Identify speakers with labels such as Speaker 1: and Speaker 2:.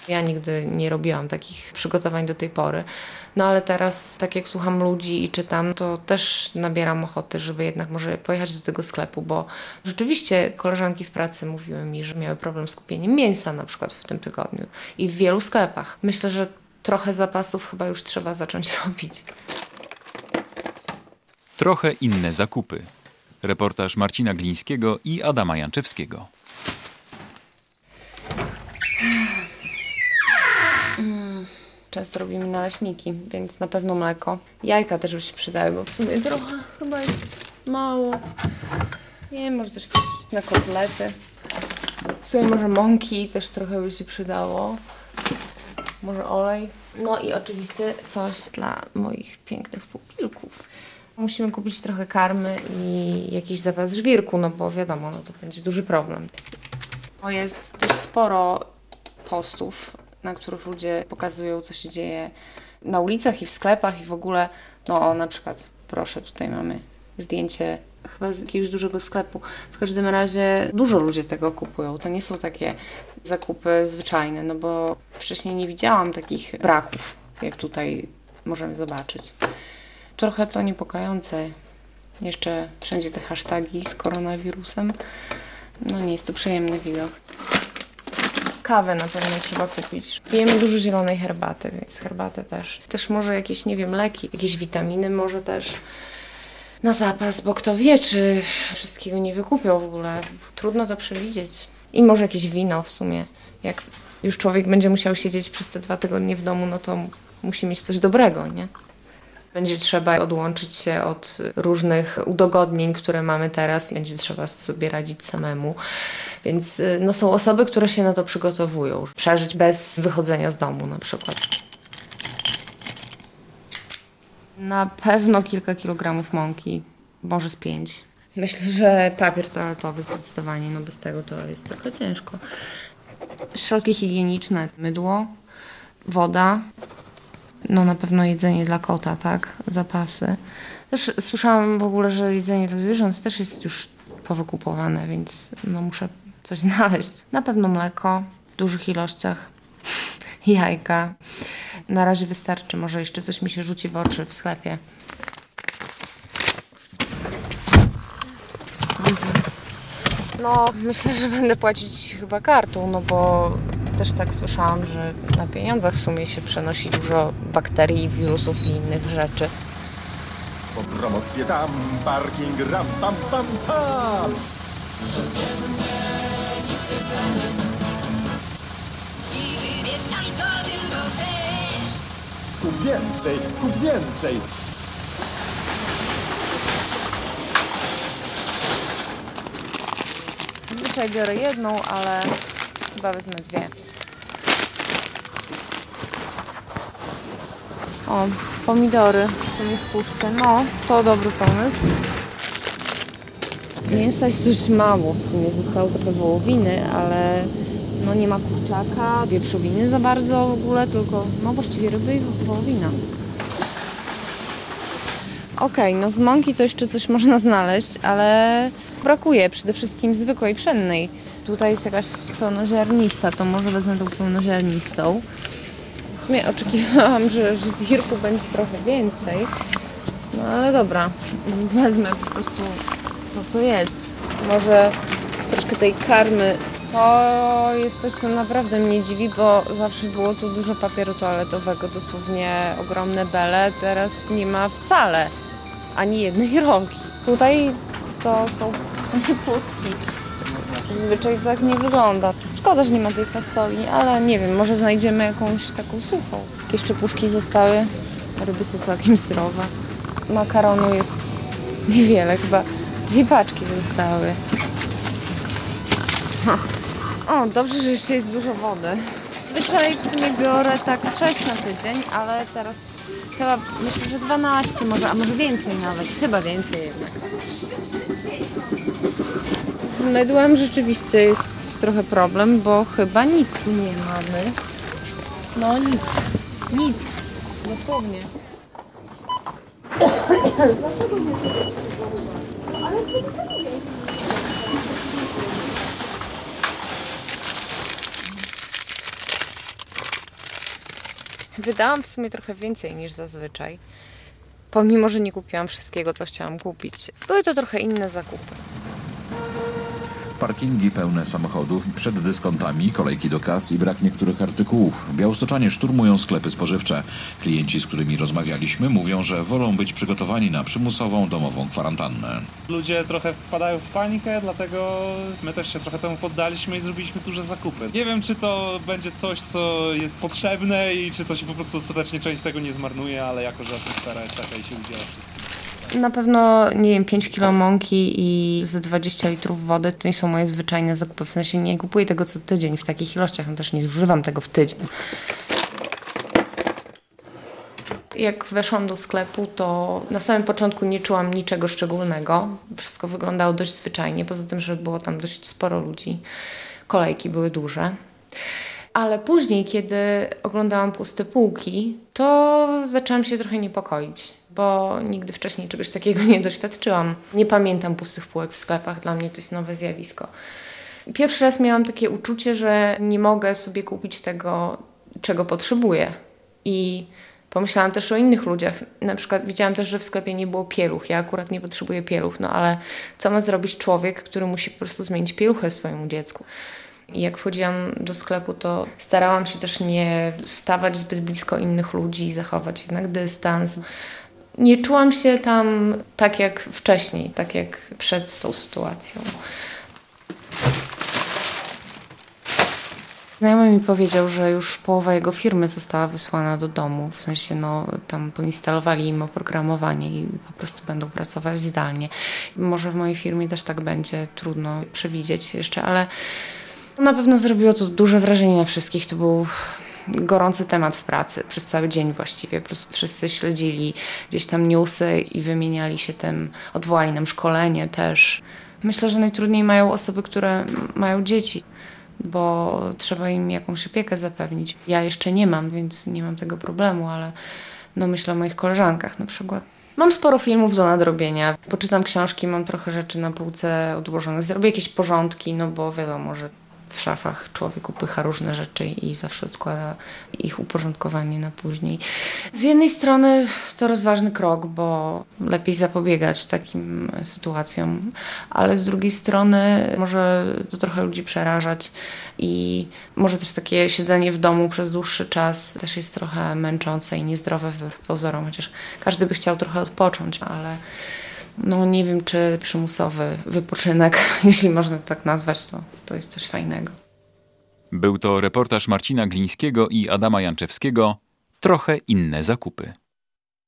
Speaker 1: Ja nigdy nie robiłam takich przygotowań do tej pory. No ale teraz, tak jak słucham ludzi i czytam, to też nabieram ochoty, żeby jednak może pojechać do tego sklepu, bo rzeczywiście koleżanki w pracy mówiły mi, że miały problem z kupieniem mięsa na przykład w tym tygodniu i w wielu sklepach. Myślę, że trochę zapasów chyba już trzeba zacząć robić.
Speaker 2: Trochę inne zakupy. Reportaż Marcina Glińskiego i Adama Janczewskiego.
Speaker 1: Często robimy naleśniki, więc na pewno mleko. Jajka też by się przydały, bo w sumie trochę chyba jest mało. Nie wiem, może też coś na kotlety. W sumie może mąki też trochę by się przydało. Może olej. No i oczywiście coś dla moich pięknych pupilków. Musimy kupić trochę karmy i jakiś zapas żwirku, no bo wiadomo, no to będzie duży problem. Jest dość sporo postów, na których ludzie pokazują, co się dzieje na ulicach i w sklepach i w ogóle, no na przykład, proszę, tutaj mamy zdjęcie chyba z jakiegoś dużego sklepu. W każdym razie dużo ludzi tego kupują. To nie są takie zakupy zwyczajne, no bo wcześniej nie widziałam takich braków, jak tutaj możemy zobaczyć. Trochę to niepokojące. Jeszcze wszędzie te hasztagi z koronawirusem. No nie jest to przyjemny widok. Kawę na pewno trzeba kupić. Pijemy dużo zielonej herbaty, więc herbatę też. Też może jakieś, nie wiem, leki, jakieś witaminy może też na zapas, bo kto wie, czy wszystkiego nie wykupią w ogóle. Trudno to przewidzieć. I może jakieś wino w sumie. Jak już człowiek będzie musiał siedzieć przez te 2 tygodnie w domu, no to musi mieć coś dobrego, nie? Będzie trzeba odłączyć się od różnych udogodnień, które mamy teraz. Będzie trzeba sobie radzić samemu. Więc no, są osoby, które się na to przygotowują. Przeżyć bez wychodzenia z domu na przykład. Na pewno kilka kilogramów mąki, może z 5. Myślę, że papier toaletowy zdecydowanie, no bez tego to jest trochę ciężko. Środki higieniczne, mydło, woda. No na pewno jedzenie dla kota, tak? Zapasy. Też słyszałam w ogóle, że jedzenie dla zwierząt też jest już powykupowane, więc no muszę coś znaleźć. Na pewno mleko w dużych ilościach, jajka. Na razie wystarczy, może jeszcze coś mi się rzuci w oczy w sklepie. No myślę, że będę płacić chyba kartą, no bo też tak słyszałam, że na pieniądzach w sumie się przenosi dużo bakterii, wirusów i innych rzeczy.
Speaker 3: Po promocję dam, parking ram pam pam pam. Kup więcej, kup więcej.
Speaker 1: Zazwyczaj biorę jedną, ale chyba wezmę 2. O, pomidory w sumie w puszce. No, to dobry pomysł. Mięsa jest dość mało. W sumie zostało trochę wołowiny, ale no nie ma kurczaka, wieprzowiny za bardzo w ogóle, tylko no właściwie ryby i wołowina. Okej, no z mąki to jeszcze coś można znaleźć, ale brakuje przede wszystkim zwykłej pszennej. Tutaj jest jakaś pełnoziarnista, to może wezmę tą pełnoziarnistą. W sumie oczekiwałam, że żwirku będzie trochę więcej, no ale dobra, wezmę po prostu to, co jest. Może troszkę tej karmy. To jest coś, co naprawdę mnie dziwi, bo zawsze było tu dużo papieru toaletowego, dosłownie ogromne bele, teraz nie ma wcale ani jednej rolki. Tutaj to są w sumie pustki. Zazwyczaj tak nie wygląda. Szkoda, że nie ma tej fasoli, ale nie wiem, może znajdziemy jakąś taką suchą. Jeszcze puszki zostały, ryby są całkiem zdrowe. Makaronu jest niewiele, chyba 2 paczki zostały. O, dobrze, że jeszcze jest dużo wody. Zwyczaj w sumie biorę tak z 6 na tydzień, ale teraz chyba myślę, że 12 może, a może więcej nawet. Chyba więcej jednak. Z mydłem rzeczywiście jest trochę problem, bo chyba nic tu nie mamy. No nic. Nic. Dosłownie. Wydałam w sumie trochę więcej niż zazwyczaj. Pomimo, że nie kupiłam wszystkiego, co chciałam kupić. Były to trochę inne zakupy.
Speaker 4: Parkingi pełne samochodów, przed dyskontami, kolejki do kas i brak niektórych artykułów. Białostoczanie szturmują sklepy spożywcze. Klienci, z którymi rozmawialiśmy, mówią, że wolą być przygotowani na przymusową domową kwarantannę.
Speaker 5: Ludzie trochę wpadają w panikę, dlatego my też się trochę temu poddaliśmy i zrobiliśmy duże zakupy. Nie wiem, czy to będzie coś, co jest potrzebne i czy to się po prostu ostatecznie część z tego nie zmarnuje, ale jako, że atmosfera jest taka i się udziela wszystkim.
Speaker 1: Na pewno, nie wiem, 5 kilo mąki i z 20 litrów wody to nie są moje zwyczajne zakupy. W sensie nie kupuję tego co tydzień w takich ilościach, no też nie zużywam tego w tydzień. Jak weszłam do sklepu, to na samym początku nie czułam niczego szczególnego. Wszystko wyglądało dość zwyczajnie, poza tym, że było tam dość sporo ludzi. Kolejki były duże. Ale później, kiedy oglądałam puste półki, to zaczęłam się trochę niepokoić, bo nigdy wcześniej czegoś takiego nie doświadczyłam. Nie pamiętam pustych półek w sklepach, dla mnie to jest nowe zjawisko. Pierwszy raz miałam takie uczucie, że nie mogę sobie kupić tego, czego potrzebuję. I pomyślałam też o innych ludziach. Na przykład widziałam też, że w sklepie nie było pieluch. Ja akurat nie potrzebuję pieluch, no ale co ma zrobić człowiek, który musi po prostu zmienić pieluchę swojemu dziecku? I jak wchodziłam do sklepu, to starałam się też nie stawać zbyt blisko innych ludzi, zachować jednak dystans. Nie czułam się tam tak jak wcześniej, tak jak przed tą sytuacją. Znajomy mi powiedział, że już połowa jego firmy została wysłana do domu. W sensie, no, tam poinstalowali im oprogramowanie i po prostu będą pracować zdalnie. Może w mojej firmie też tak będzie, trudno przewidzieć jeszcze, ale na pewno zrobiło to duże wrażenie na wszystkich. To był gorący temat w pracy przez cały dzień właściwie. Po prostu wszyscy śledzili gdzieś tam newsy i wymieniali się tym. Odwołali nam szkolenie też. Myślę, że najtrudniej mają osoby, które mają dzieci, bo trzeba im jakąś opiekę zapewnić. Ja jeszcze nie mam, więc nie mam tego problemu, ale no myślę o moich koleżankach na przykład. Mam sporo filmów do nadrobienia. Poczytam książki, mam trochę rzeczy na półce odłożonych. Zrobię jakieś porządki, no bo wiadomo, że w szafach człowiek upycha różne rzeczy i zawsze odkłada ich uporządkowanie na później. Z jednej strony to rozważny krok, bo lepiej zapobiegać takim sytuacjom, ale z drugiej strony może to trochę ludzi przerażać i może też takie siedzenie w domu przez dłuższy czas też jest trochę męczące i niezdrowe wbrew pozorom, chociaż każdy by chciał trochę odpocząć, ale no nie wiem, czy przymusowy wypoczynek, jeśli można to tak nazwać, to jest coś fajnego.
Speaker 2: Był to reportaż Marcina Glińskiego i Adama Janczewskiego. Trochę inne zakupy.